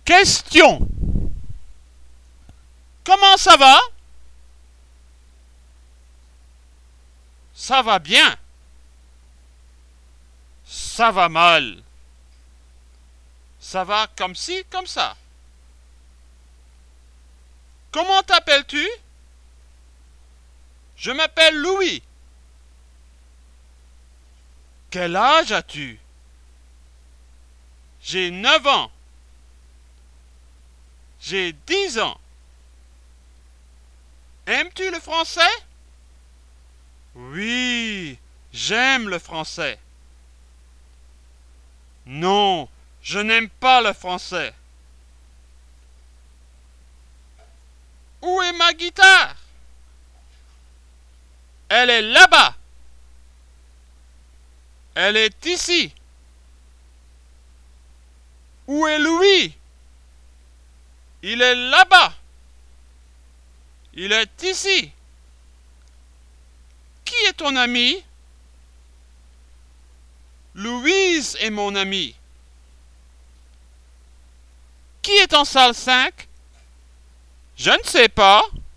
Question. Comment ça va? Ça va bien. Ça va mal. Ça va comme ci, comme ça. Comment t'appelles-tu? Je m'appelle Louis. Quel âge as-tu? J'ai 9 ans. J'ai 10 ans. Aimes-tu le français? Oui, j'aime le français. Non, je n'aime pas le français. Où est ma guitare? Elle est là-bas. Elle est ici. Où est Louis? Il est là-bas. Il est ici. Qui est ton ami? Louise est mon amie. Qui est en salle 5? Je ne sais pas.